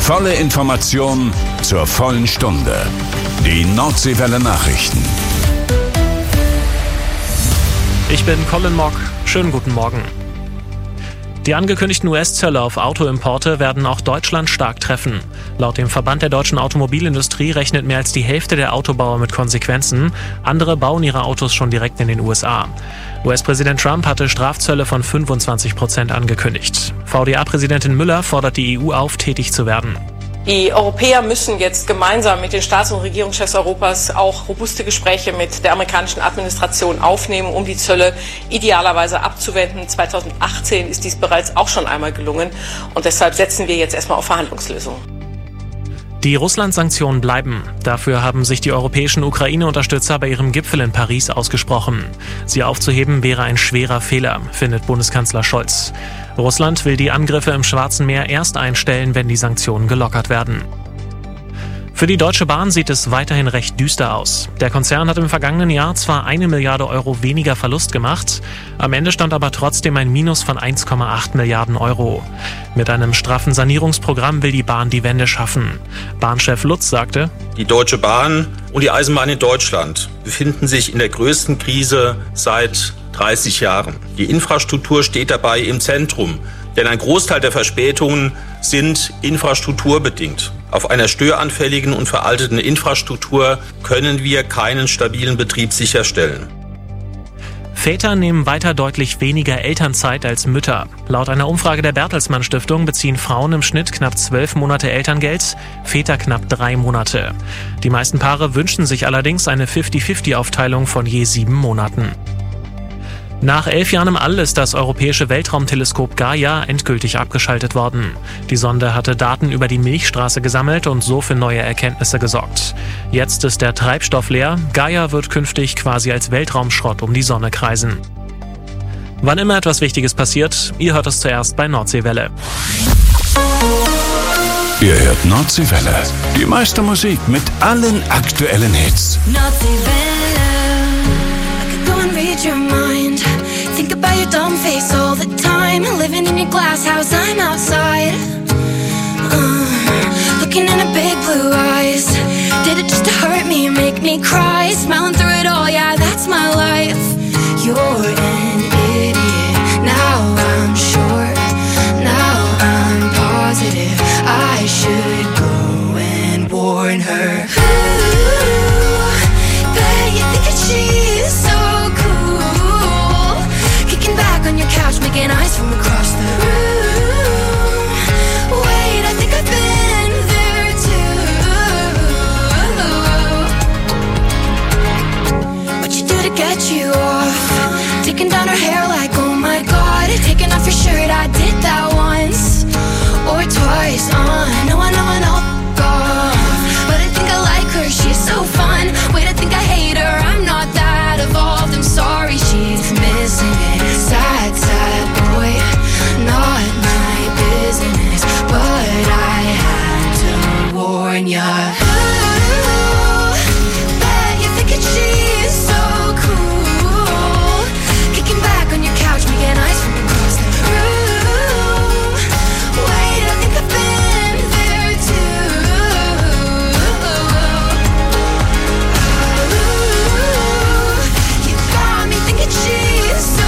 volle Information zur vollen Stunde. Die Nordseewelle Nachrichten. Ich bin Colin Mock. Schönen guten Morgen. Die angekündigten US-Zölle auf Autoimporte werden auch Deutschland stark treffen. Laut dem Verband der deutschen Automobilindustrie rechnet mehr als die Hälfte der Autobauer mit Konsequenzen. Andere bauen ihre Autos schon direkt in den USA. US-Präsident Trump hatte Strafzölle von 25% angekündigt. VDA-Präsidentin Müller fordert die EU auf, tätig zu werden. Die Europäer müssen jetzt gemeinsam mit den Staats- und Regierungschefs Europas auch robuste Gespräche mit der amerikanischen Administration aufnehmen, um die Zölle idealerweise abzuwenden. 2018 ist dies bereits auch schon einmal gelungen und deshalb setzen wir jetzt erstmal auf Verhandlungslösungen. Die Russland-Sanktionen bleiben. Dafür haben sich die europäischen Ukraine-Unterstützer bei ihrem Gipfel in Paris ausgesprochen. Sie aufzuheben wäre ein schwerer Fehler, findet Bundeskanzler Scholz. Russland will die Angriffe im Schwarzen Meer erst einstellen, wenn die Sanktionen gelockert werden. Für die Deutsche Bahn sieht es weiterhin recht düster aus. Der Konzern hat im vergangenen Jahr zwar 1 Milliarde Euro weniger Verlust gemacht, am Ende stand aber trotzdem ein Minus von 1,8 Milliarden Euro. Mit einem straffen Sanierungsprogramm will die Bahn die Wende schaffen. Bahnchef Lutz sagte: Die Deutsche Bahn und die Eisenbahn in Deutschland befinden sich in der größten Krise seit 30 Jahren. Die Infrastruktur steht dabei im Zentrum, denn ein Großteil der Verspätungen sind infrastrukturbedingt. Auf einer störanfälligen und veralteten Infrastruktur können wir keinen stabilen Betrieb sicherstellen. Väter nehmen weiter deutlich weniger Elternzeit als Mütter. Laut einer Umfrage der Bertelsmann Stiftung beziehen Frauen im Schnitt knapp 12 Monate Elterngeld, Väter knapp 3 Monate. Die meisten Paare wünschen sich allerdings eine 50-50-Aufteilung von je 7 Monaten. Nach 11 Jahren im All ist das europäische Weltraumteleskop Gaia endgültig abgeschaltet worden. Die Sonde hatte Daten über die Milchstraße gesammelt und so für neue Erkenntnisse gesorgt. Jetzt ist der Treibstoff leer. Gaia wird künftig quasi als Weltraumschrott um die Sonne kreisen. Wann immer etwas Wichtiges passiert, ihr hört es zuerst bei Nordseewelle. Ihr hört Nordseewelle. Die meiste Musik mit allen aktuellen Hits. Your mind. Think about your dumb face all the time. Living in your glass house, I'm outside. Looking in her big blue eyes. Did it just to hurt me and make me cry? Smiling through it all, yeah, that's my life. You're an idiot. Now I'm sure. Now I'm positive. I should go and warn her. Ooh, bet you think that she's so on your couch, making eyes from across the room. Wait, I think I've been there too. What you do to get you off? Taking down her hair like, oh my god. Taking off your shirt, I did that once or twice. I know, but I think I like her, she's so fun. Wait, I think I hate her, I'm not that evolved. I'm sorry, she's missing it. Sad, sad boy, not my business, but I had to warn ya. Ooh, bet you're thinking she's so cool. Kicking back on your couch, making eyes from across the room. Wait, I think I've been there too. Ooh, you got me thinking she's so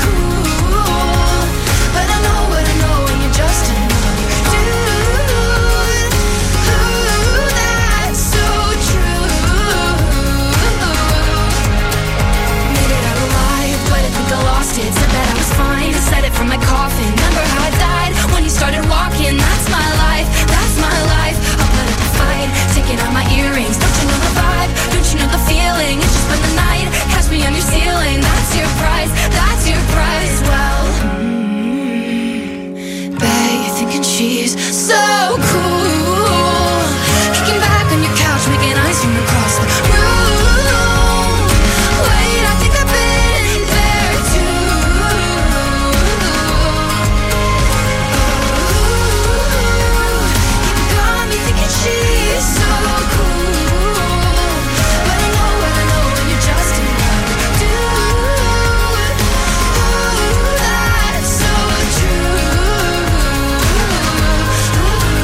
from my coffin, remember how I died when you started walking? That's my life, that's my life. I'll put up a fight, taking out my earrings. Don't you know the vibe? Don't you know the feeling? It's just spend the night, catch me on your ceiling. That's your prize, that's your prize. Well, bet you're thinking she's so cool. Kicking back on your couch, making eyes from across the room. Wait, I think I've been there too. She's so cool, but I know when you're just in love, dude. Ooh, that's so true.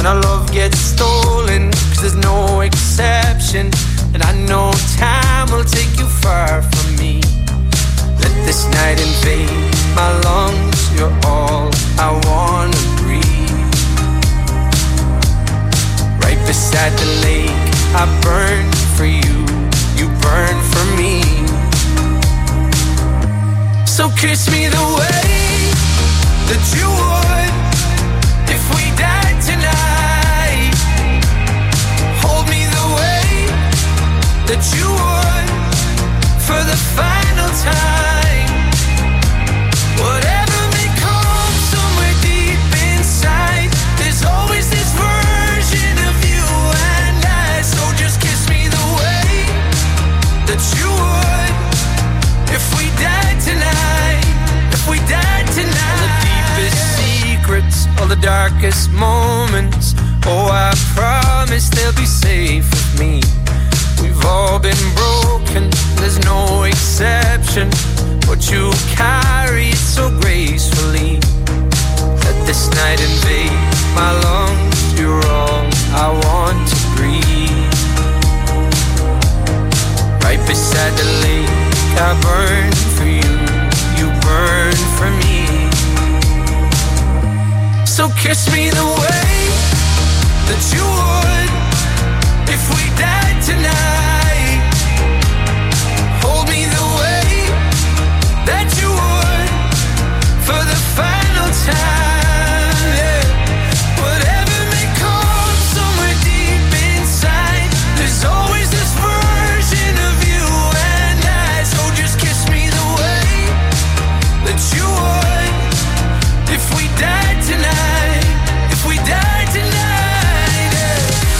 when our love gets stolen, 'cause there's no exception, and I know time will take you far from me. Let this night invade my lungs, you're all I wanna breathe. Right beside the lake, I burn for you, you burn for me. So kiss me the way that you would if we died tonight. Hold me the way that you would for the final time. Whatever may come somewhere deep inside, there's always this version of you and I. So just kiss me the way that you would if we died tonight. If we died tonight. All the deepest secrets, all the darkest moments, oh, I promise they'll be safe with me. We've all been broken, there's no exception, but you carry it so gracefully. Let this night invade my lungs, you're all I want to breathe. Right beside the lake, I burn for you, you burn for me. So kiss me the way that you would if we died tonight. Hold me the way that you would for the final time. Yeah. Whatever may come somewhere deep inside, there's always this version of you and I. So just kiss me the way that you would if we died tonight. If we died tonight. Yeah.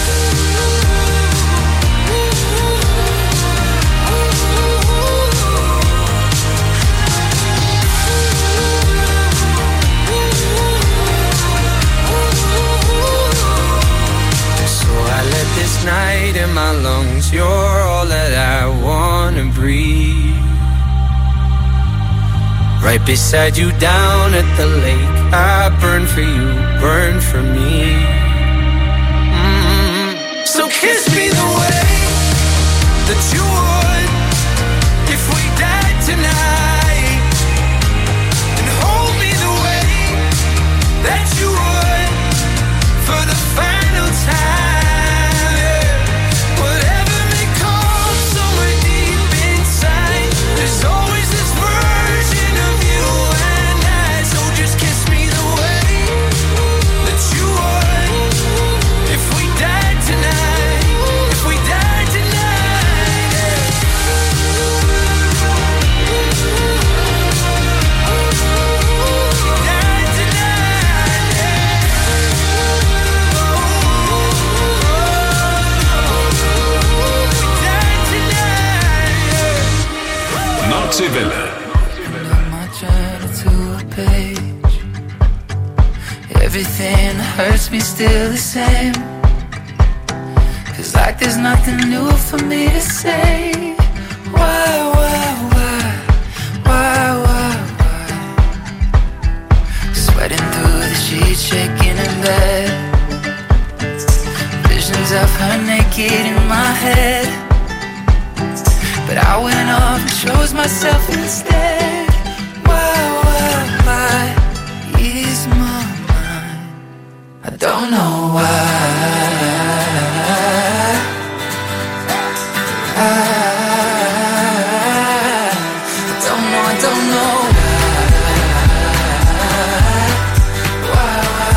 This night in my lungs, you're all that I wanna breathe. Right beside you down at the lake, I burn for you, burn for me. So kiss me the way that you would if we died tonight, and hold me the way that you would for the final time. Nordseewelle. Everything hurts me still the same. Feels like there's nothing new for me to say. Why? Sweating through the sheets, shaking in bed. Visions of her naked in my head. But I went off and chose myself instead. Why is my mind? I don't know why. I don't know why.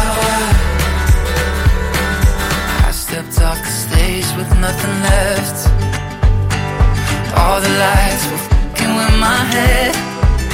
I stepped off the stage with nothing left. All the lights were f***ing with my head.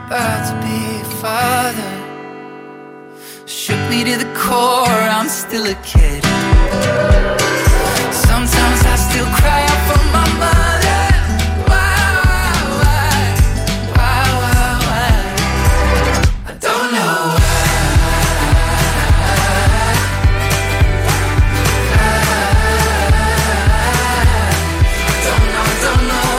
about to be a father. Shook me to the core, I'm still a kid. Sometimes I still cry out for my mother. Why? I don't know why. Don't know.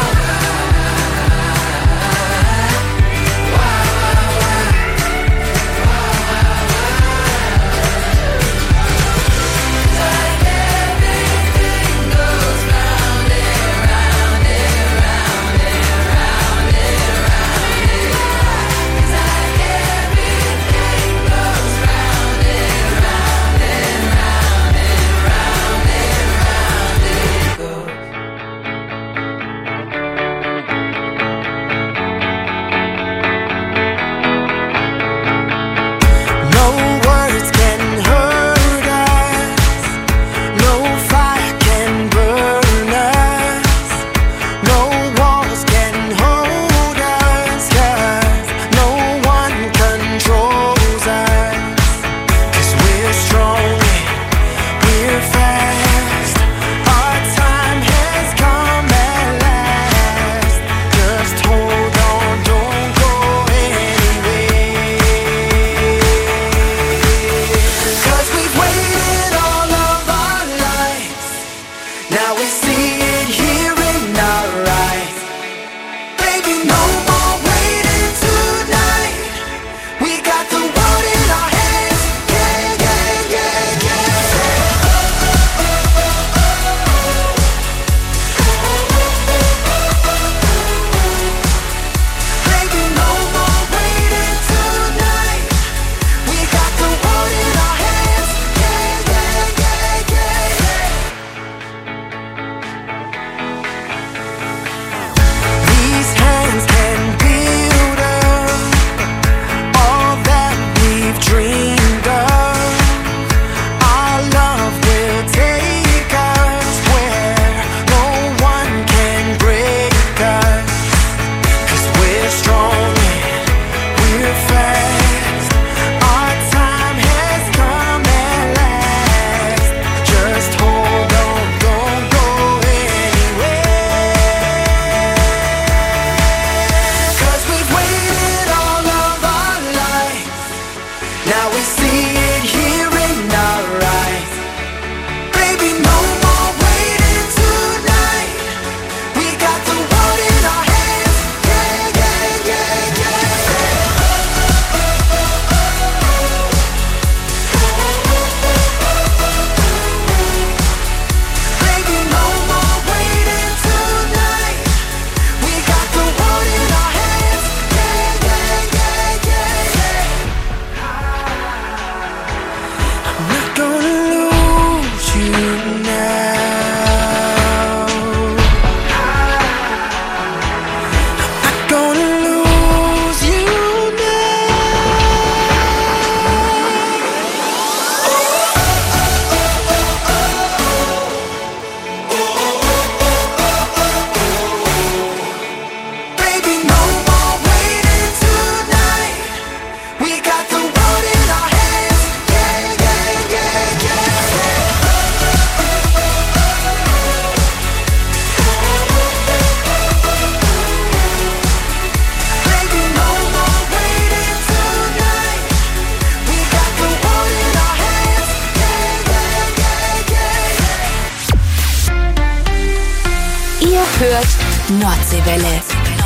hört Nordseewelle.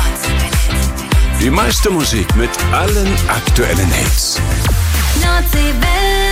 Die meiste Musik mit allen aktuellen Hits. Nordseewelle.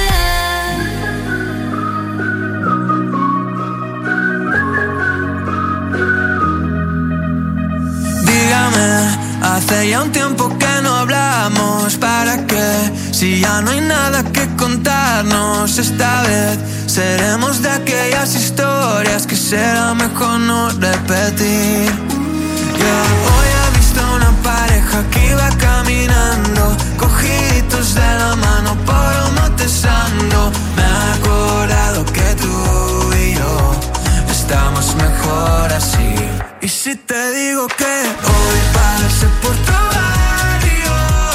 Dígame, hace ya un tiempo que no hablamos. ¿Para qué? Si ya no hay nada que contarnos. Esta vez seremos de aquellas historias que será mejor no repetir. Hoy he visto una pareja que iba caminando, cogiditos de la mano por un botezando. Me he acordado que tú y yo estamos mejor así. Y si te digo que hoy pasé por tu barrio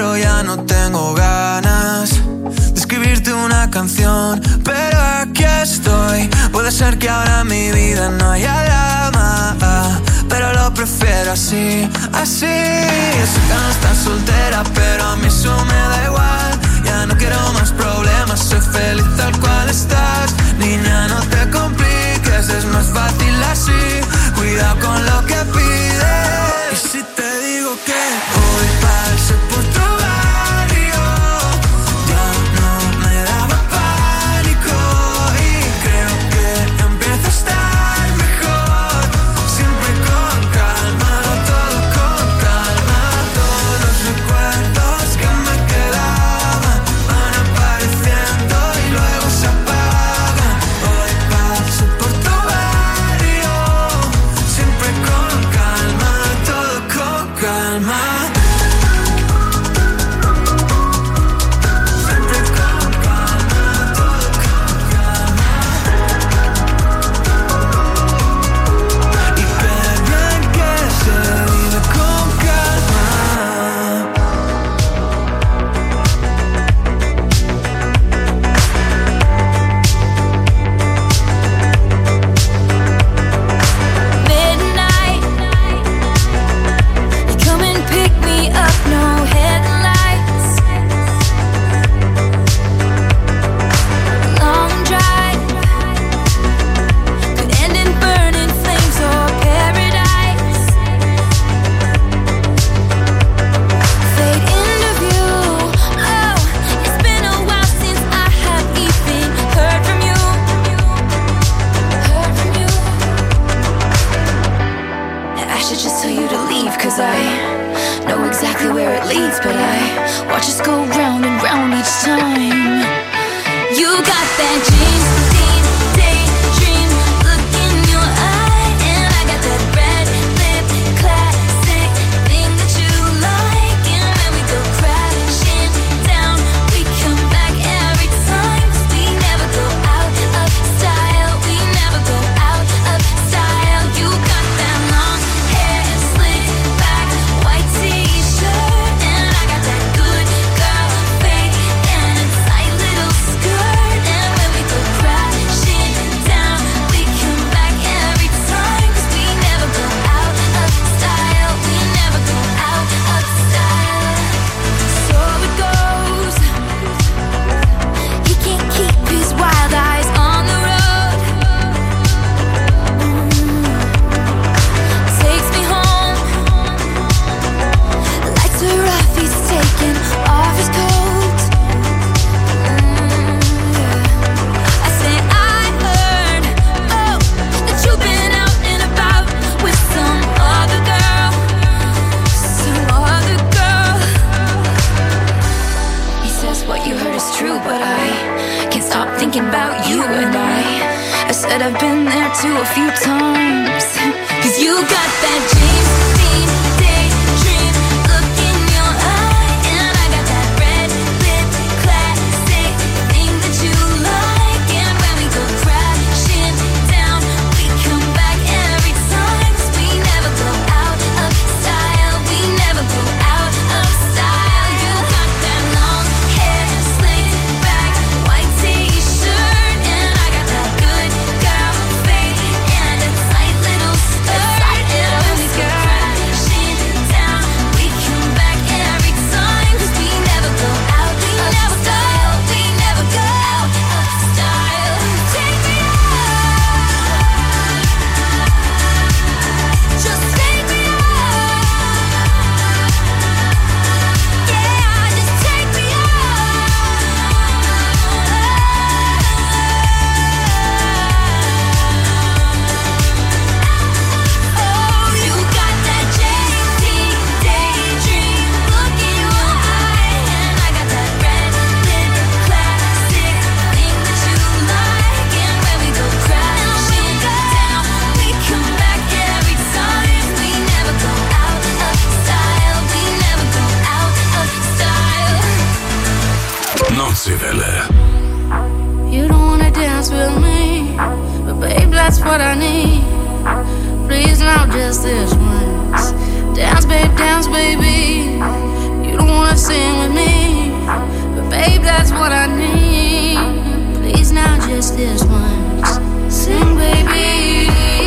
pero ya no tengo ganas de escribirte una canción, pero aquí estoy. Puede ser que ahora en mi vida no haya drama, pero lo prefiero así, así. Yo sé que no estás soltera, pero a mí eso me da igual. Ya no quiero más problemas, soy feliz tal cual estás. Niña, no te compliques, es más fácil así. Cuidado con lo que pides. Y si te digo que hoy pasé por tu barrio, ya no me daba pánico. Y creo que empieza a estar mejor. Siempre con calma, todo con calma. Todos los recuerdos que me quedaban van apareciendo y luego se apagan. Hoy paso por tu barrio, siempre con calma, todo con calma. Siempre con calma, todo con calma. Y qué bien que se vive con calma. Midnight, you come and pick me up, no headlights. Long drive could end in burning flames or paradise. Fade into view. Oh, it's been a while since I have even heard from you. Heard from you. I should just tell you to leave, 'cause I know exactly where it leads, but I watch us go round and round each time. You got that dream, daydream look in your eye, and I got that red lip classic thing that you like. And when we go crashing down, we come back every time, 'cause we never go out of style. We never go out of style. You got that long hair slicked back, white t-shirt, and I got that good girl fake and a tight little skirt. And when we go crashing down, we come back every time, 'cause we never go out of style. We never go out of style. So it goes. He can't keep his wild eyes on the road. Takes me home. Lights are off, he's taking off his coat. I say I heard, oh, that you've been out and about with some other girl. Some other girl. He says what you heard is true, but I can't stop thinking about you. And I said I've been there too a few times. 'Cause you got that dream, daydream look in your eye, and I got that red lip classic thing that you like. And when we go crashing down, we come back every time, 'cause we never go out of style. We never go out of style. You got that long hair slicked back, white t-shirt, and I got that good girl fake and a tight little skirt. And when we go crashing down, we come back every time, 'cause we never go out of style. We never go out of style. Take me out, just take me out. Yeah, just take me out. Oh, you got that daydream look in your eye, and I got that red lip classic thing that you like. And when we go crashing down, we come back every time. We never go out of style. We never go out of style. Notsivelle. You don't wanna dance with me, but babe, that's what I need. Please now, just this once. Dance, babe, dance, baby. You don't wanna sing with me, but babe, that's what I need. Please now, just this once, sing, baby.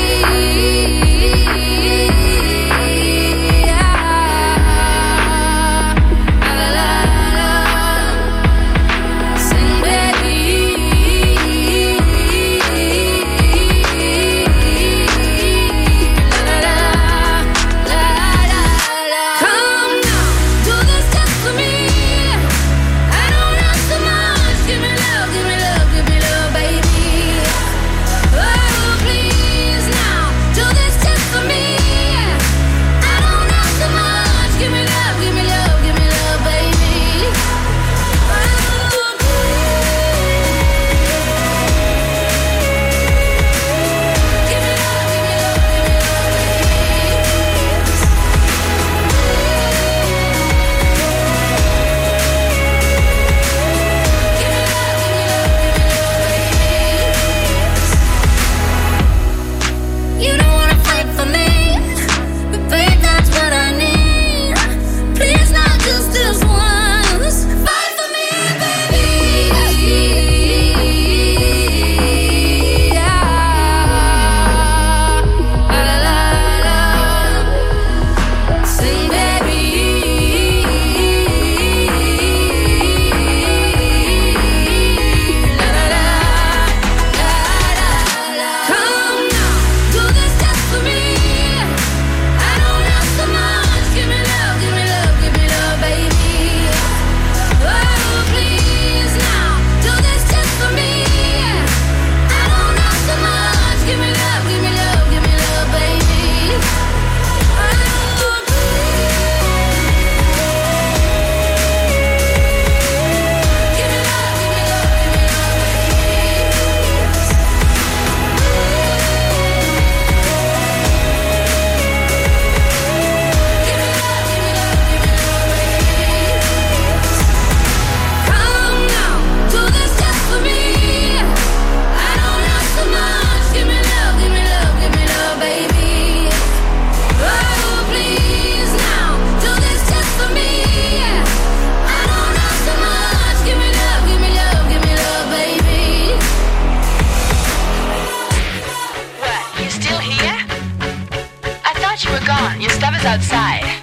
Outside.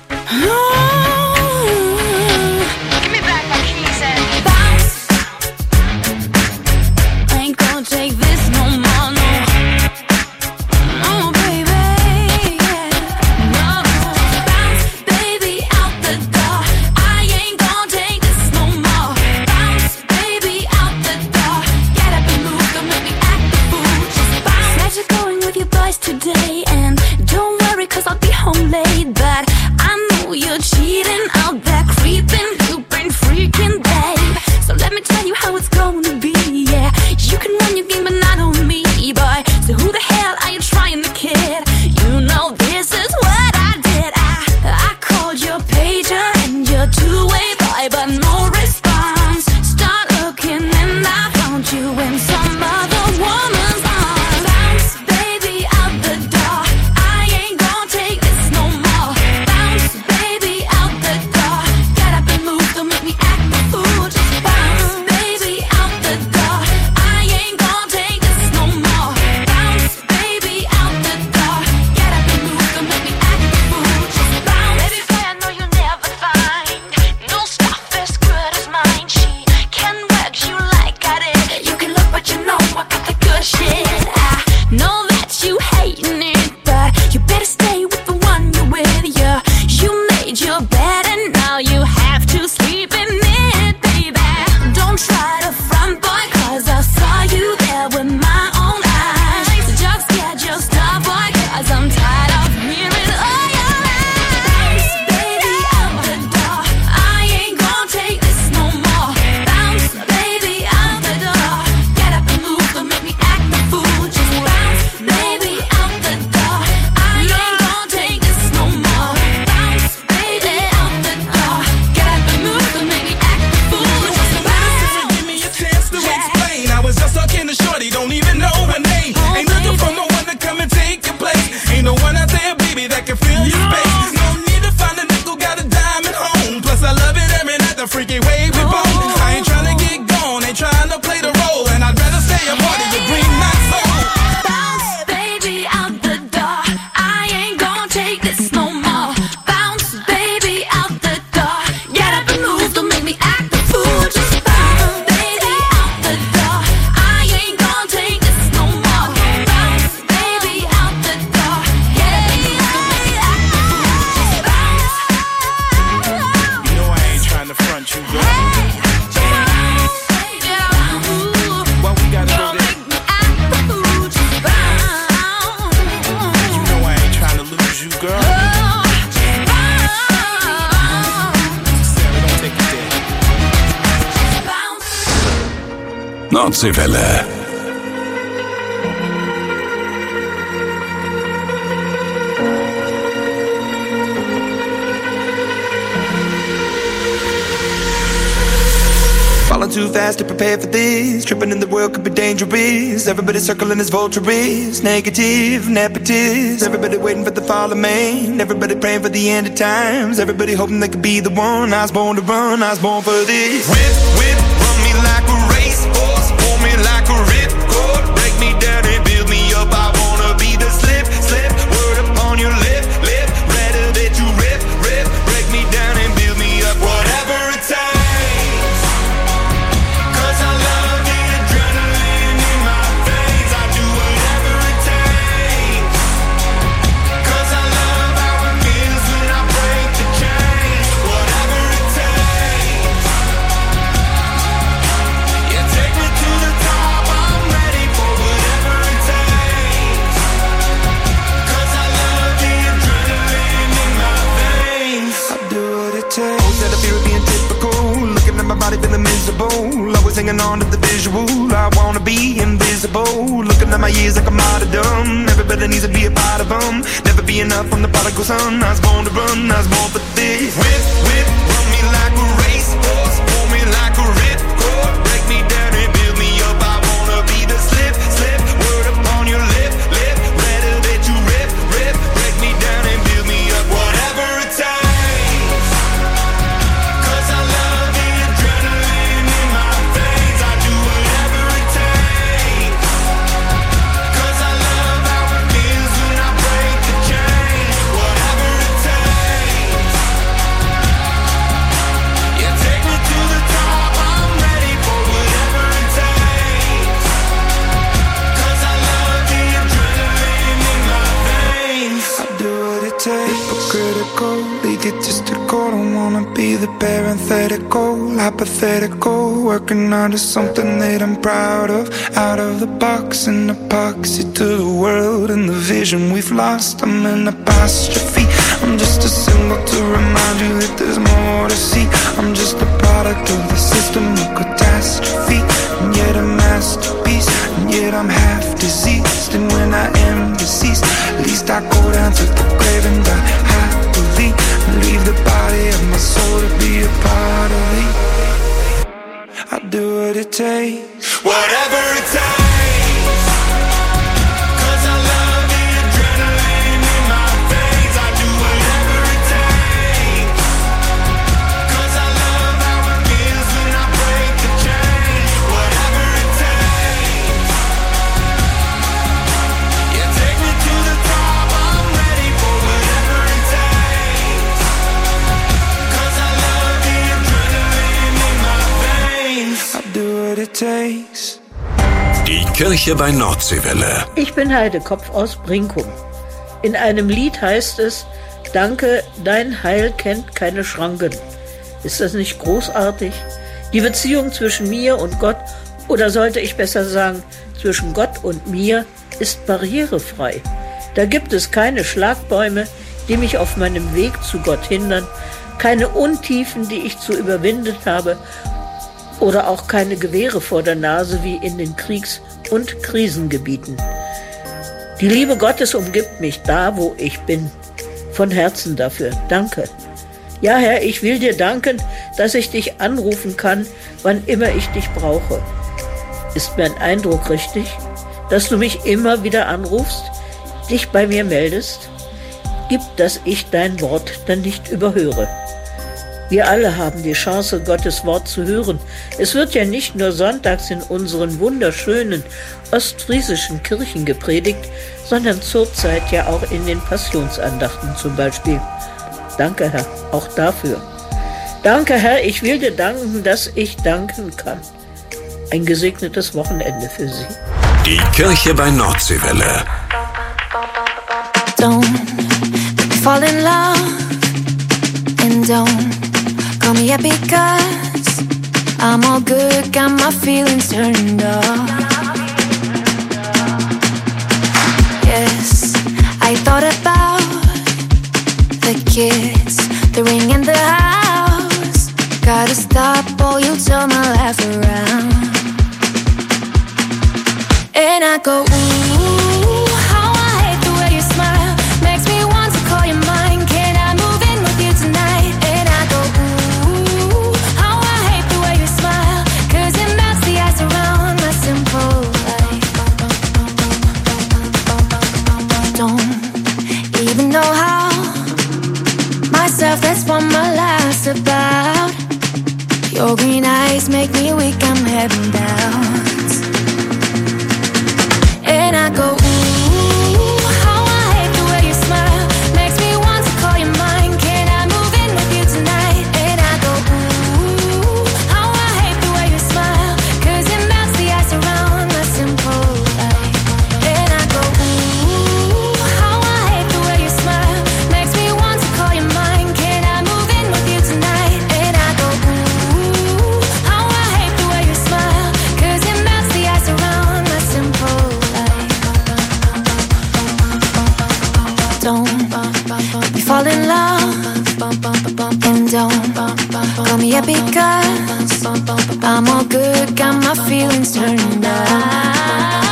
Give me back my keys and bounce. I ain't gonna take this no more, no. Oh, baby, yeah. No. Bounce, baby, out the door. I ain't gonna take this no more. Bounce, baby, out the door. Get up and move, don't make me act the fool. Just bounce. Said you're going with your boys today, and don't worry, 'cause I'll be home late, but Nordseewelle. Falling too fast to prepare for this. Tripping in the world could be dangerous. Everybody circling as vultures. Negative, nepotist. Everybody waiting for the fall of man. Everybody praying for the end of times. Everybody hoping they could be the one. I was born to run, I was born for this. Whip, whip, run me like a racehorse. Pull me like a ripcord. Break me down and build me up. I wanna be the slip, slip. Word upon your lip, lip. Rather that you rip, rip. Break me down and build me up. Whatever it takes. My body feeling miserable, always hanging on to the visual. I wanna be invisible, looking at my years like I'm out of dumb. Everybody needs to be a part of them. Never be enough on the prodigal son. I was born to run, I was born for this. Whip, whip, run me like a racehorse. Pull me like a ripcord. Break me down and build me up. I wanna be the slip, slip. Word upon your lip, lip. Rather that you rip, rip. Break me down and build me up. Whatever it takes. Egotistical, don't wanna be the parenthetical, hypothetical, working on to something that I'm proud of. Out of the box, an epoxy to the world and the vision we've lost. I'm an apostrophe, I'm just a symbol to remind you that there's more to see. I'm just a product of the system of catastrophe, and yet a masterpiece, and yet I'm half diseased. And when I am deceased, at least I go down to the grave and die happily, and leave the body of my soul to be a part of me. I'll do what it takes, whatever it takes. Die Kirche bei Nordseewelle. Ich bin Heidekopf aus Brinkum. In einem Lied heißt es: Danke, dein Heil kennt keine Schranken. Ist das nicht großartig? Die Beziehung zwischen mir und Gott, oder sollte ich besser sagen, zwischen Gott und mir, ist barrierefrei. Da gibt es keine Schlagbäume, die mich auf meinem Weg zu Gott hindern, keine Untiefen, die ich zu überwinden habe, oder auch keine Gewehre vor der Nase wie in den Kriegs- und Krisengebieten. Die Liebe Gottes umgibt mich da, wo ich bin. Von Herzen dafür. Danke. Ja, Herr, ich will dir danken, dass ich dich anrufen kann, wann immer ich dich brauche. Ist mein Eindruck richtig, dass du mich immer wieder anrufst, dich bei mir meldest? Gib, dass ich dein Wort dann nicht überhöre. Wir alle haben die Chance, Gottes Wort zu hören. Es wird ja nicht nur sonntags in unseren wunderschönen ostfriesischen Kirchen gepredigt, sondern zurzeit ja auch in den Passionsandachten zum Beispiel. Danke, Herr, auch dafür. Danke, Herr, ich will dir danken, dass ich danken kann. Ein gesegnetes Wochenende für Sie. Die Kirche bei Nordseewelle. Don't fall in love and don't call me up because I'm all good, got my feelings turned off. Yes, I thought about the kids, the ring and the house. Gotta stop or you'll turn my life around. And I go, ooh, how I hate the way you smile. Makes me want to call you mine. Can I move in with you tonight? And I go, ooh, how I hate the way you smile. 'Cause it melts the ice around my simple life. Don't even know how. Myself, that's what my life's about. Your green eyes make me weak, I'm heading down. And I go, ooh, how I hate the way you smile. Makes me want to call you mine. Can I move in with you tonight? And I go, ooh, how I hate the way you smile. 'Cause it melts the ice around my simple life. And I go, ooh, how I hate the way you smile. Makes me want to call you mine. Can I move in with you tonight? And I go, ooh, how I hate the way you smile. 'Cause it melts the ice around my simple life. Don't we fall in love, and don't call me up because I'm all good, got my feelings turned on.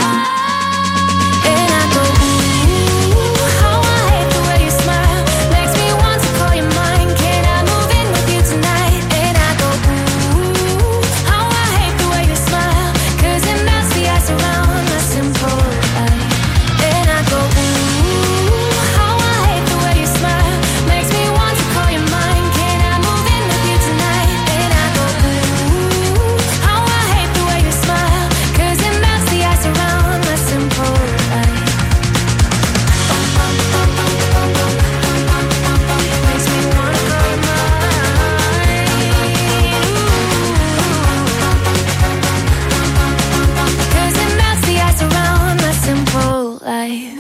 And I go, ooh, how I hate the way you smile. Makes me want to call you mine. Can I move in with you tonight? And I go, ooh, how I hate the way you smile. 'Cause it melts the ice around my simple life. And I go, ooh, how I hate the way you smile. Makes me want to call you mine. Can I move in with you tonight? And I go, ooh, how I hate the way you smile. 'Cause it melts the ice around my simple life. Makes me wanna call you mine. 'Cause it melts the ice around my simple life.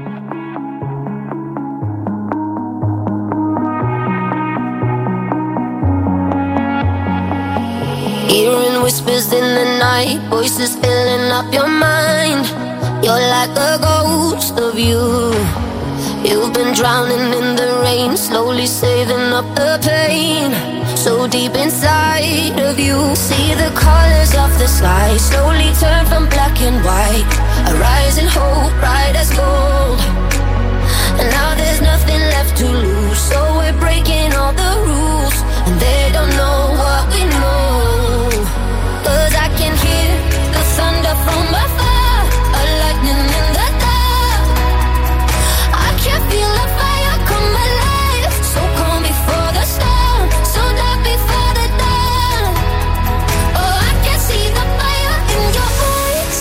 Hearing whispers in the night, voices filling up your mind. You're like a ghost of you. You've been drowning in the rain, slowly saving up the pain. So deep inside of you, see the colors of the sky slowly turn from black and white. A rising hope, bright as gold. And now there's nothing left to lose, so we're breaking all the rules. And they don't know what we know. 'Cause I can hear the thunder from afar, a lightning in the dark. I can feel a fire come alive, so calm before the storm, so dark before the dawn. Oh, I can see the fire in your eyes,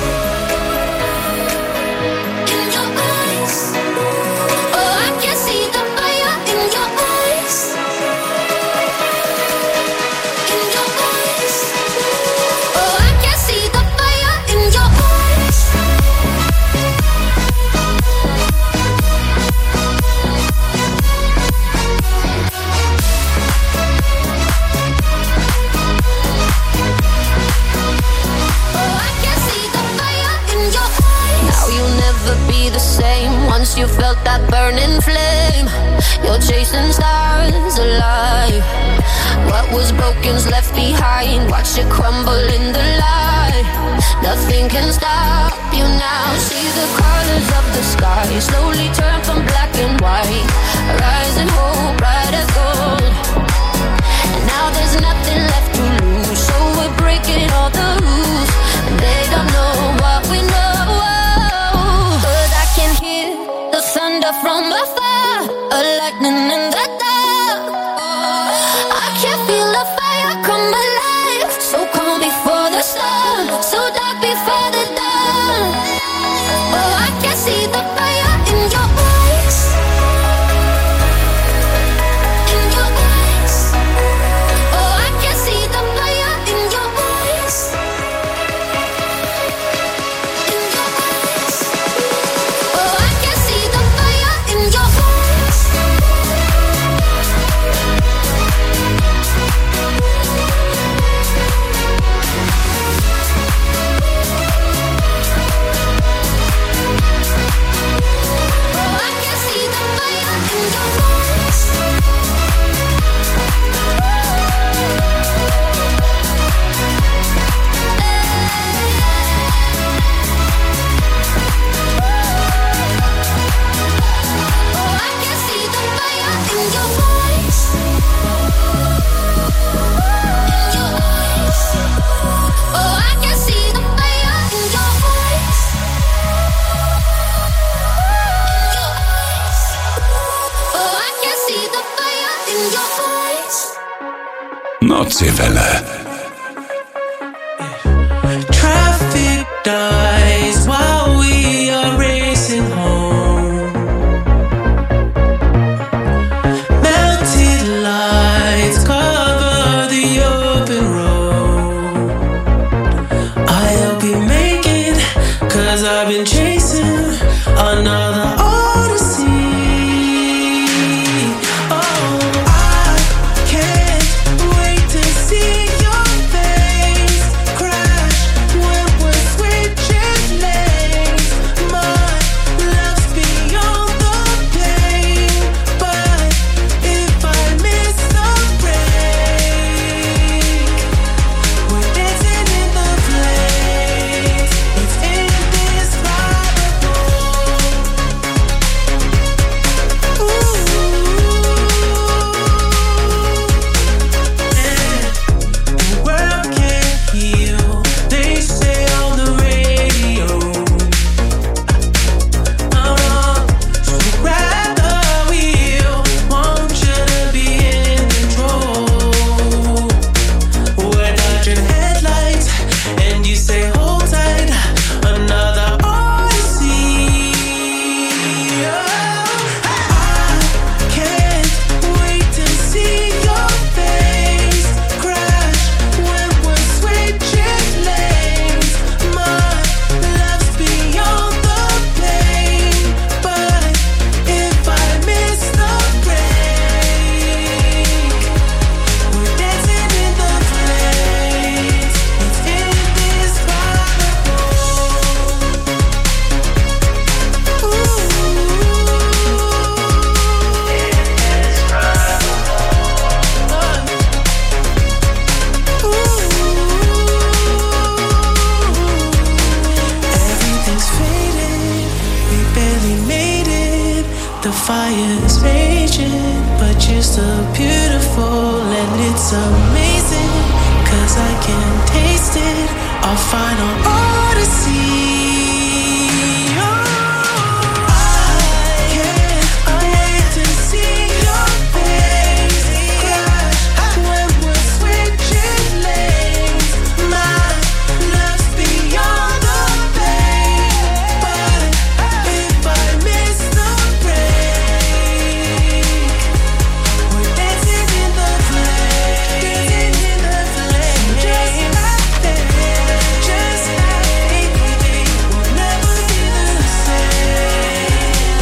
in your eyes. Oh, I can see the fire in your eyes, in your eyes. Oh, I can see the fire in your eyes. Oh, I can see the fire in your eyes. Now you'll never be the same once you felt that burning flame. You're chasing stars alive. What was broken's left behind. Watch it crumble in the light. Nothing can stop you now. See the colors of the sky slowly turn from black and white. Rising hope, bright as gold. And now there's nothing left to lose, so we're breaking all the rules. And they don't know what we know. 'Cause I can hear the thunder from afar, a lightning in the dark. I can feel the fire come alive, so calm before the storm, so dark before the dawn. Oh, I can see the fire in your eyes, Nordseewelle. Traffic dies while we are racing home. Melted lights cover the open road. I hope you make it, 'cause I've been chasing another odyssey. Oh, I can't wait to see your face crash when we're switching lanes. My love's beyond the pain, but if I miss the break, we're dancing in the flames. It's indescribable. The world can't heal, they say on the radio. So grab the wheel, want you to be in control. We're dodging headlights, and you say hold tight, another odyssey. I can't wait to see your face crash when we're switching lanes. My love's beyond the pain, but if I miss the break, we're dancing in the flames. It's indescribable. Everything's faded, we barely made it. The fire's raging, but you're still beautiful, and it's amazing, 'cause I can taste it, our final odyssey. I can't wait to see your face crash when we're switching lanes. My love's beyond the pain, but if I miss the break, we're dancing in the flames, just like that, just like we'll never be the same.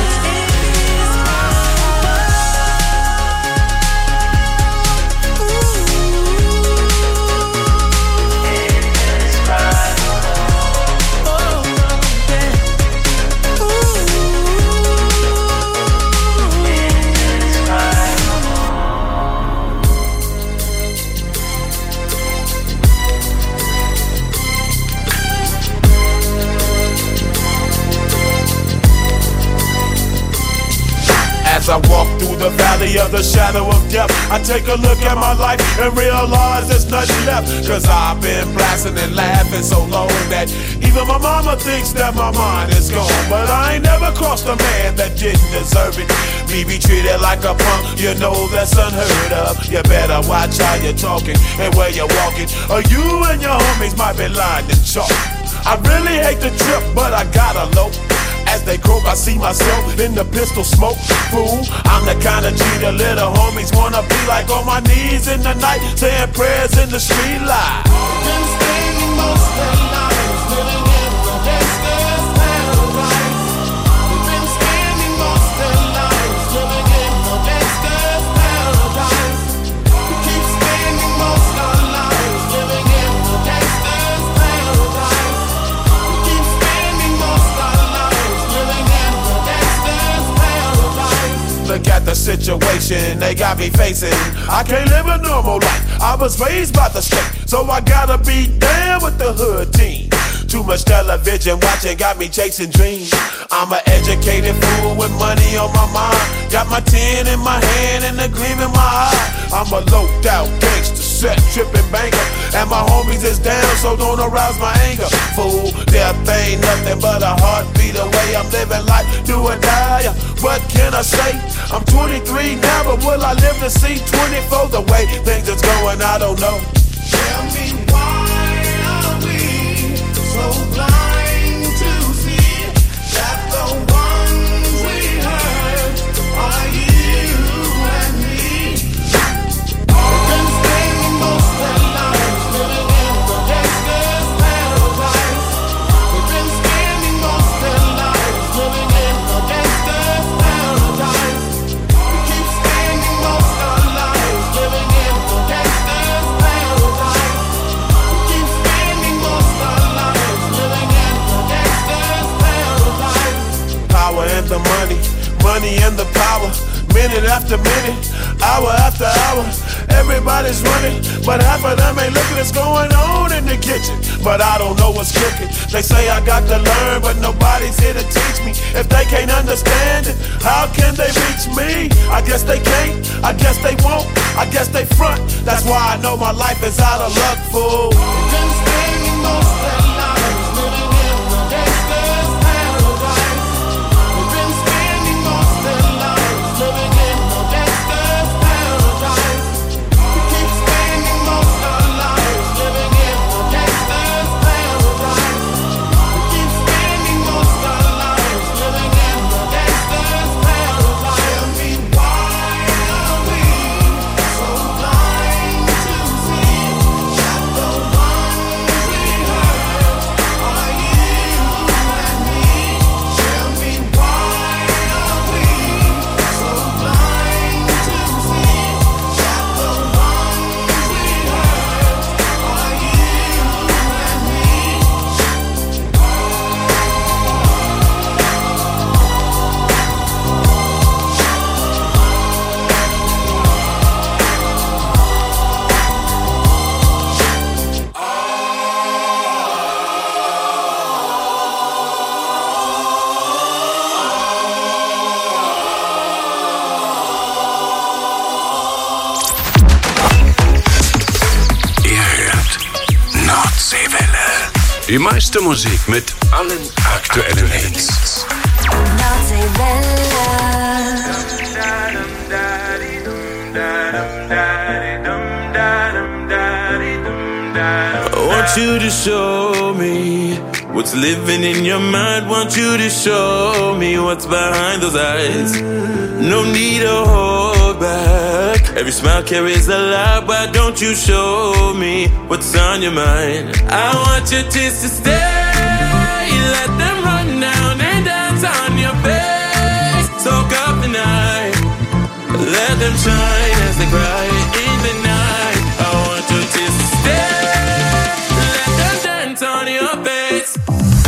As I walk through the valley of the shadow of death, I take a look at my life and realize there's nothing left. 'Cause I've been blasting and laughing so long that even my mama thinks that my mind is gone. But I ain't never crossed a man that didn't deserve it. Me be treated like a punk, you know that's unheard of. You better watch how you're talking and where you're walking, or you and your homies might be lined in chalk. I really hate the trip, but I gotta low. As they croak, I see myself in the pistol smoke. Fool, I'm the kind of G the little homies wanna be like, on my knees in the night, saying prayers in the street light. Been spending most of their lives living in the gangster's paradise. We've been spending most of their lives living in the gangster's paradise. We keep spending most of our lives living in the gangster's paradise. We keep spending most of our lives living in the gangster's paradise. Look at the situation they got me facing. I can't live a normal life. I was raised by the state, so I gotta be down with the hood team. Too much television watching got me chasing dreams. I'm an educated fool with money on my mind. Got my 10 in my hand and a gleam in my eye. I'm a loped out gangster, set tripping banker, and my homies is down, so don't arouse my anger. Fool, death ain't nothing but a heartbeat away. I'm I'm living life, do or die. What can I say? I'm 23 now, but will I live to see 24? The way things is going, I don't know. Tell me why are we so blind to see that the ones we hurt are you and me? We've been spending most of our lives living in the gangster's paradise. We've been spending most of our lives living in the gangster's paradise. We keep spending most of our lives living in the gangster's paradise. We keep spending most of our lives living in the gangster's paradise. Power and the money, money and the power. Minute after minute, hour after hour, everybody's running, but half of them ain't looking what's going on in the kitchen. But I don't know what's cooking. They say I got to learn, but nobody's here to teach me. If they can't understand it, how can they reach me? I guess they can't, I guess they won't, I guess they front. That's why I know my life is out of luck, fool. We've been spending most of our lives living in the gangster's paradise. We've been spending most of our lives living in the gangster's paradise. We keep spending most of our lives living in the gangster's paradise. We keep spending most of our lives living in the gangster's paradise. Tell me why are we so blind to see that the ones we hurt are you and me? Tell me why are we so blind to see that the ones we hurt are Ihr hört Nordseewelle. Die meiste Musik mit allen aktuellen Hits. I want you to show me what's living in your mind. Want you to show me what's behind those eyes. No need to hold back. Every smile carries a light. Why don't you show me what's on your mind? I want your tears to stay. Let them run down and dance on your face. Soak up the night. Let them shine as they cry in the night. I want your tears to stay. Let them dance on your face.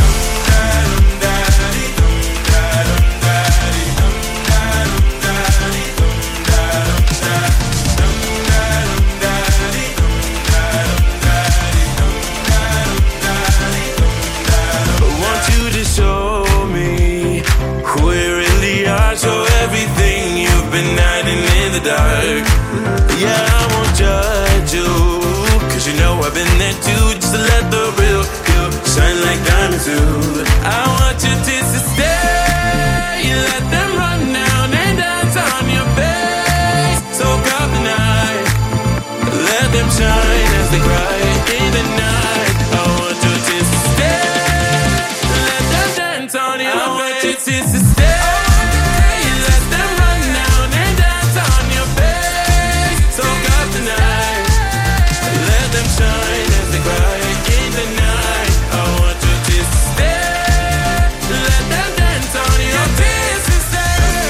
I want you to show me who we really are. Show everything you've been hiding in the dark. Yeah, I won't judge you, 'cause you know I've been there too. Just to let the real you shine like diamonds do. I want your tears to stay. Let them run down and dance on your face. Soak up the night. Let them shine as they cry in the night. I want your tears to stay. Let them dance on your face. I want your tears to stay. Let them run down and dance on your face. Soak up the night. Let them shine as they cry in the night. I want your tears to stay. Let them dance on your tears to stay.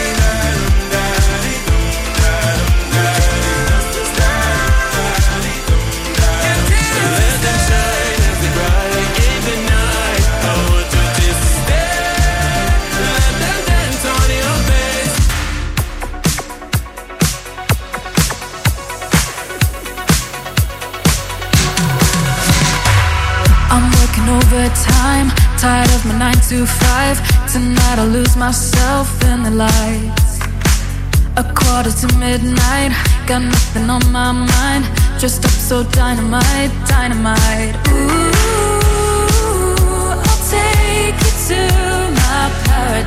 Let them shine as they cry in the night. I want your tears to stay. Let them dance on your face. I'm working overtime, tired of my 9 to 5. Tonight I'll lose myself in the lights. A quarter to midnight, got nothing on my mind. Dressed up so dynamite, dynamite. Ooh, I'll take you to my paradise.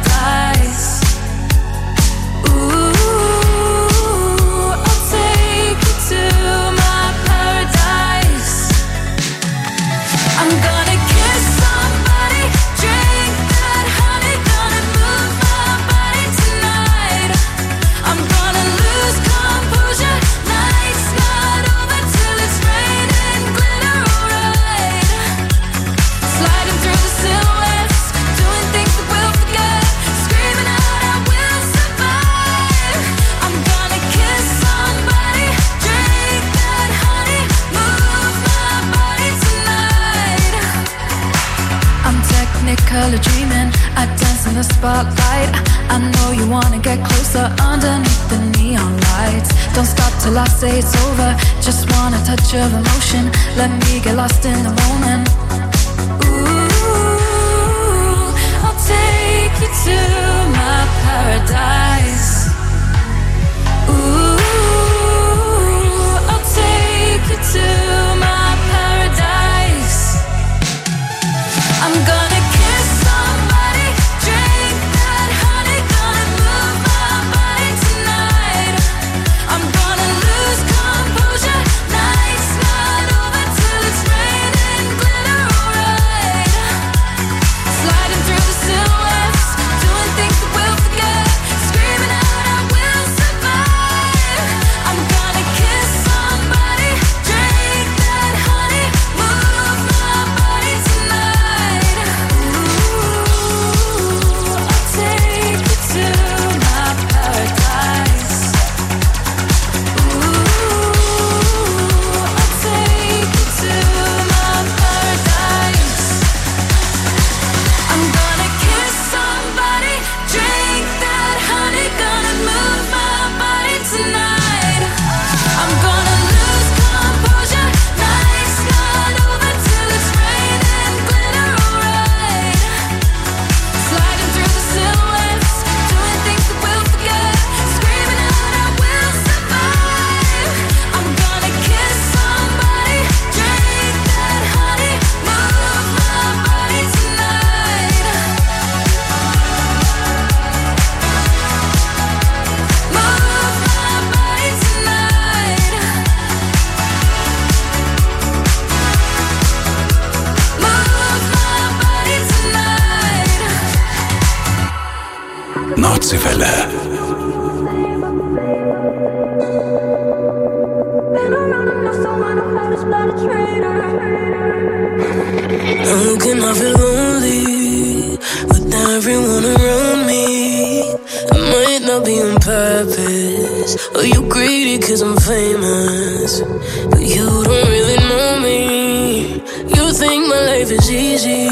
technicolor dreaming. I dance in the spotlight. I know you wanna get closer underneath the neon lights. Don't stop till I say it's over. Just want a touch of emotion. Let me get lost in the moment. Ooh, I'll take you to my paradise. Ooh, I'll take you to my paradise. I'm gonna kiss somebody, drink that honey, gonna move my body tonight. I'm gonna lose composure, night's not over till it's raining glitter, alright. Sliding through the silhouettes, doing things that we'll forget, screaming out I will survive. I'm gonna kiss somebody, drink that honey, move my body tonight. Ooh, I'll take you to my paradise. Ooh, I'll take you to my paradise. I'm gonna kiss somebody, drink that honey, gonna move my body tonight. I'm gonna lose composure, night's not over till it's raining glitter, alright. Sliding through the silhouettes, doing things that we'll forget, screaming out I will survive. I'm gonna kiss somebody, drink that honey, move my body tonight. Move my body tonight. Move my body tonight. Nordseewelle. How can I feel lonely with everyone around me? I might not be on purpose, or you greedy cause I'm famous, but you don't really know me. You think my life is easy.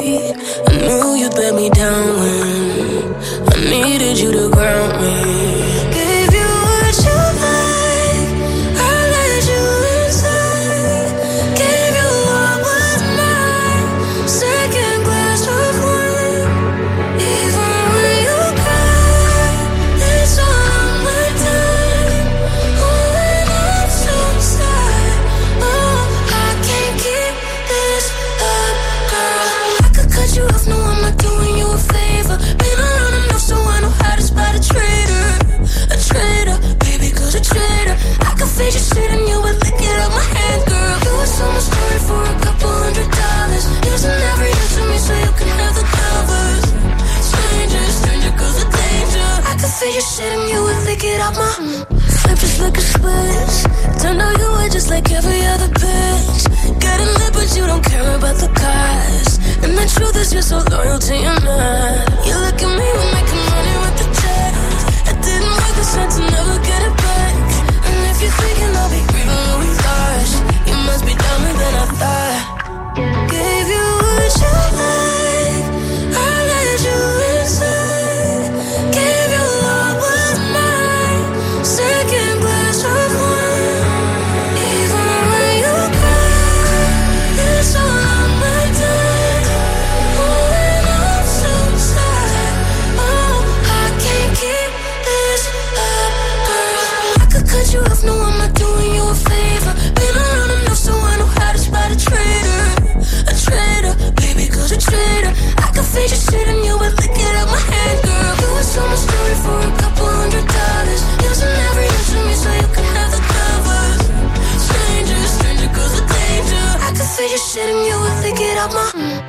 I knew you'd let me down when I needed you to ground me. Gave you what you like, I let you inside. Gave you what was mine, second glass of wine. Even when you cry, it's all my time. Oh, and I'm so sad. Oh, I can't keep this up, girl. I could cut you off, no, I'm not doing you a favor. Been around enough so I know how to spot a traitor. A traitor, baby, cause a traitor. I could fade your shit and you would lick it out my hand, girl. You would sell my story for a couple $100. Using every inch of me so you can have the covers. Stranger, stranger, cause of danger. I could fade your shit and you would lick it out my flip just like a switch. Turned out you were just like every other bitch. Getting lit but you don't care about the cost. And the truth is you're so loyal to your man. You look at me, we're making money with the check. It didn't work, the sense to never get it back. And if you're thinking I'll be grieving when we lost, you must be dumber than I thought. Gave you what you like, I let you inside. Gave you what was mine, second glass of wine. Even when you cry, it's all on my time. Oh, and I'm so sad. Oh, I can't keep this up, girl. I could cut you off, no, I'm not doing you a favor. Been around enough so I know how to spot a traitor. A traitor, baby, cause a traitor. I could fade your shit and you would lick it out my hand, girl. You would sell my story for a couple $100. Using every inch of me so you can have the covers. Stranger, stranger, cause of danger. I could fade your shit and you would lick it out my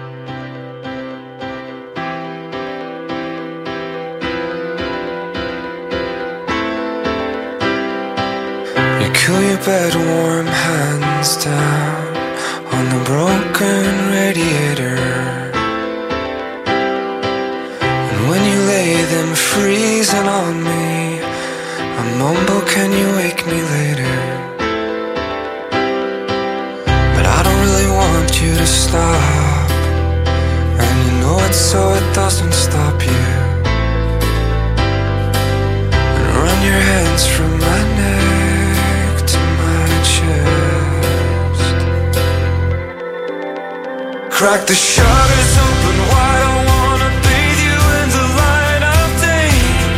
You cool your bed, warm hands down on the broken radiator. And when you lay them freezing on me, I mumble, can you wake me later? But I don't really want you to stop, and you know it's doesn't stop you. And run your hands from my neck to my chest. Crack the shutters open wide, I wanna bathe you in the light of day.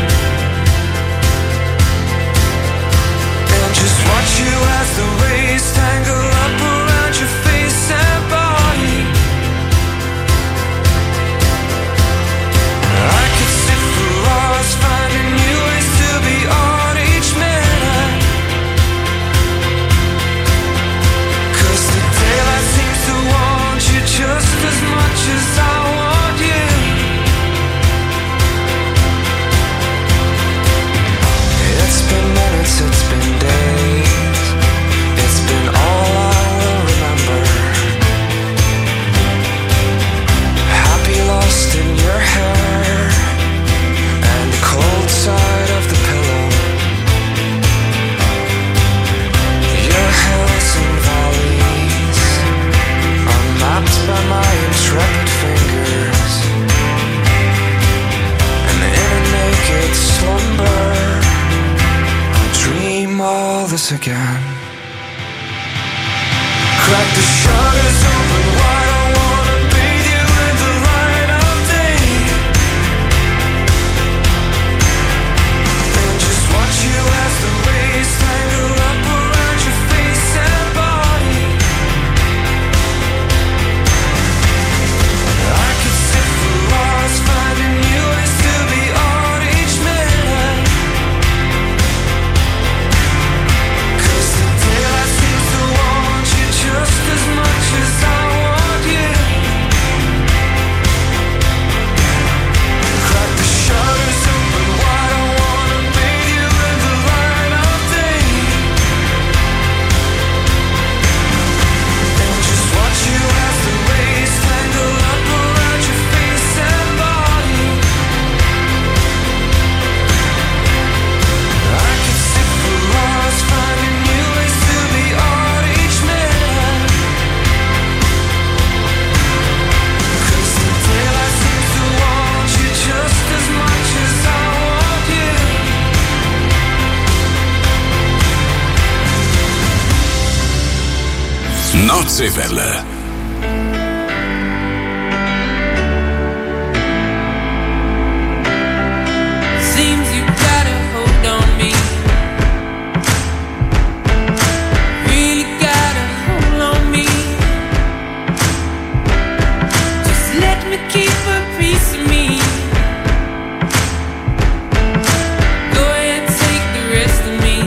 And just watch you as the rays tangle up around your face and body. I could sit for hours finding new ways to be on each minute. 'Cause the daylight seems to want you just as much as I want you. It's been minutes, it's been days, it's been all I will remember. Happy lost in your hair and the cold side of the pillow. Your hills and valleys are mapped by my intrepid fingers. And in a naked slumber I'll dream all this again. Crack the shutters open wide, I wanna bathe you in the light of day. And just watch you as the rays tangle up around your face and body. I could sit for hours finding new ways to be on each minute. 'Cause the daylight seems to want you just as much as I want you. Crack the shutters open wide, I wanna bathe you in the light of day. And just watch you as the rays tangle up around your face and body. I could sit for hours finding new ways to be on each minute. 'Cause the daylight seems to want you just as much as I want you. Nordseewelle. Seems you got a hold on me. Really got a hold on me. Just let me keep a piece of me. Go ahead, take the rest of me.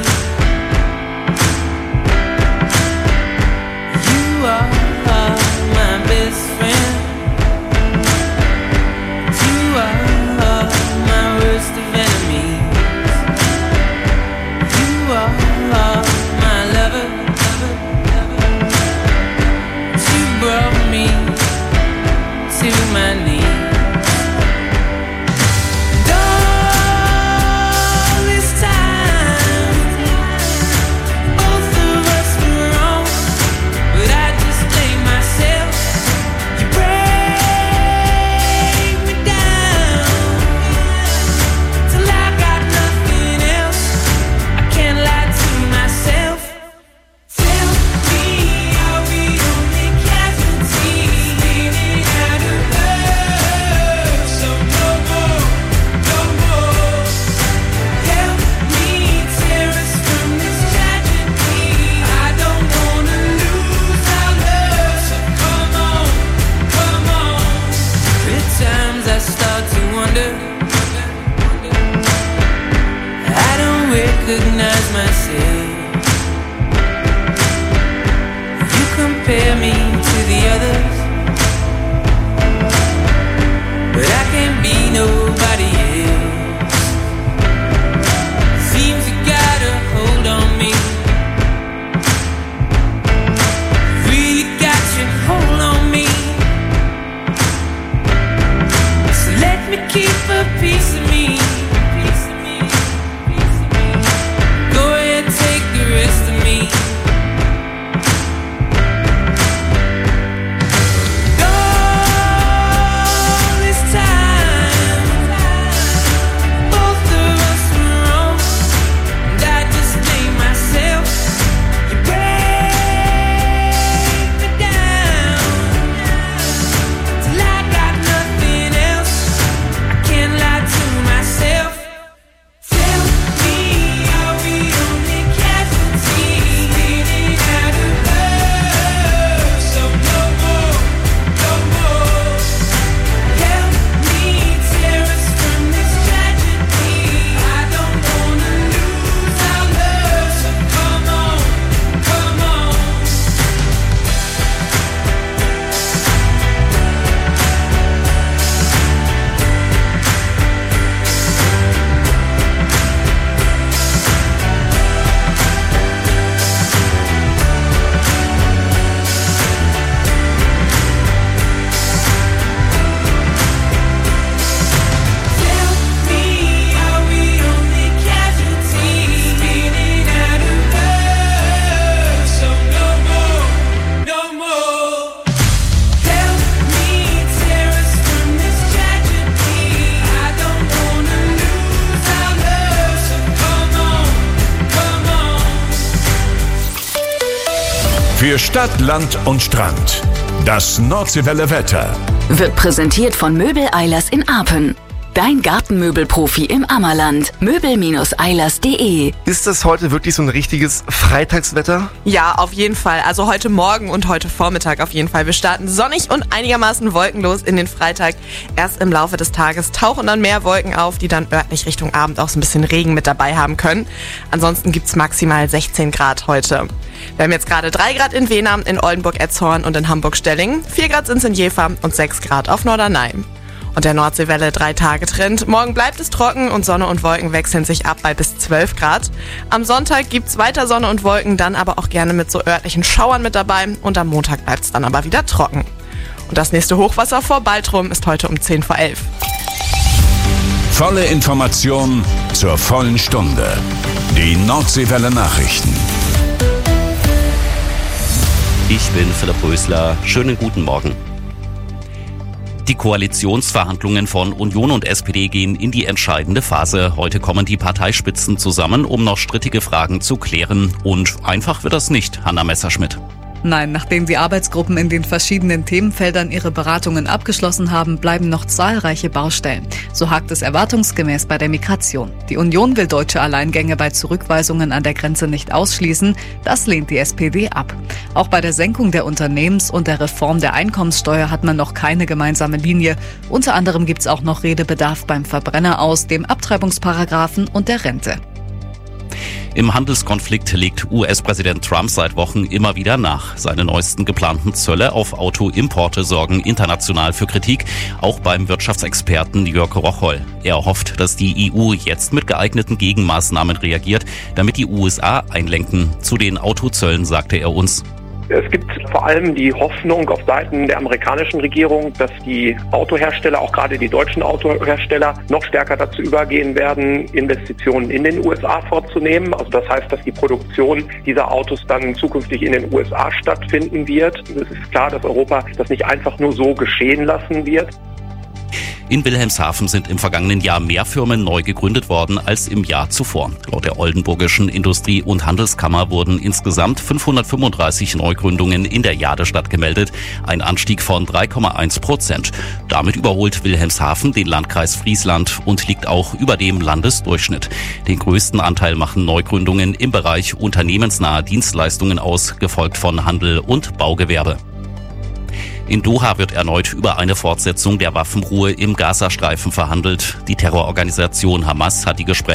You are my best friend. You are my worst of enemies. You are my lover. You brought me to my knees. And all this time, both of us were wrong, but I just blame myself. You break me down till I got nothing else. I can't lie to myself. Tell me I'll be only casualty, leaving out of love. So no more, no more. Help me tear us from this tragedy. I don't wanna lose our love. So come on, come on. At times I start to wonder. I don't recognize myself. You compare me to the others, but I can't be nobody else. Seems you got a hold on me. Really got your hold on me. So let me keep a piece of me. Go ahead, take Für Stadt, Land und Strand. Das Nordseewelle Wetter. Wird präsentiert von Möbel Eilers in Apen. Dein Gartenmöbelprofi im Ammerland. Möbel-Eilers.de. Ist das heute wirklich so ein richtiges Freitagswetter? Ja, auf jeden Fall. Also heute Morgen und heute Vormittag auf jeden Fall. Wir starten sonnig und einigermaßen wolkenlos in den Freitag. Erst im Laufe des Tages tauchen dann mehr Wolken auf, die dann örtlich Richtung Abend auch so ein bisschen Regen mit dabei haben können. Ansonsten gibt's maximal 16 Grad heute. Wir haben jetzt gerade 3 Grad in Wehna, in Oldenburg-Etzhorn und in Hamburg-Stellingen. 4 Grad sind es in Jever und 6 Grad auf Norderney. Und der Nordseewelle 3-Tage-Trend. Morgen bleibt es trocken und Sonne und Wolken wechseln sich ab bei bis 12 Grad. Am Sonntag gibt's weiter Sonne und Wolken, dann aber auch gerne mit so örtlichen Schauern mit dabei. Und am Montag bleibt's dann aber wieder trocken. Und das nächste Hochwasser vor Baltrum ist heute um 10:11. Volle Information zur vollen Stunde. Die Nordseewelle Nachrichten. Ich bin Philipp Rösler. Schönen guten Morgen. Die Koalitionsverhandlungen von Union und SPD gehen in die entscheidende Phase. Heute kommen die Parteispitzen zusammen, um noch strittige Fragen zu klären. Und einfach wird das nicht, Hanna Messerschmidt. Nein, nachdem die Arbeitsgruppen in den verschiedenen Themenfeldern ihre Beratungen abgeschlossen haben, bleiben noch zahlreiche Baustellen. So hakt es erwartungsgemäß bei der Migration. Die Union will deutsche Alleingänge bei Zurückweisungen an der Grenze nicht ausschließen. Das lehnt die SPD ab. Auch bei der Senkung der Unternehmens- und der Reform der Einkommenssteuer hat man noch keine gemeinsame Linie. Unter anderem gibt es auch noch Redebedarf beim Verbrenner aus, dem Abtreibungsparagraphen und der Rente. Im Handelskonflikt legt US-Präsident Trump seit Wochen immer wieder nach. Seine neuesten geplanten Zölle auf Autoimporte sorgen international für Kritik, auch beim Wirtschaftsexperten Jörg Rocholl. Er hofft, dass die EU jetzt mit geeigneten Gegenmaßnahmen reagiert, damit die USA einlenken. Zu den Autozöllen sagte er uns: Es gibt vor allem die Hoffnung auf Seiten der amerikanischen Regierung, dass die Autohersteller, auch gerade die deutschen Autohersteller, noch stärker dazu übergehen werden, Investitionen in den USA vorzunehmen. Also das heißt, dass die Produktion dieser Autos dann zukünftig in den USA stattfinden wird. Es ist klar, dass Europa das nicht einfach nur so geschehen lassen wird. In Wilhelmshaven sind im vergangenen Jahr mehr Firmen neu gegründet worden als im Jahr zuvor. Laut der Oldenburgischen Industrie- und Handelskammer wurden insgesamt 535 Neugründungen in der Jadestadt gemeldet, ein Anstieg von 3,1%. Damit überholt Wilhelmshaven den Landkreis Friesland und liegt auch über dem Landesdurchschnitt. Den größten Anteil machen Neugründungen im Bereich unternehmensnahe Dienstleistungen aus, gefolgt von Handel und Baugewerbe. In Doha wird erneut über eine Fortsetzung der Waffenruhe im Gazastreifen verhandelt. Die Terrororganisation Hamas hat die Gespräche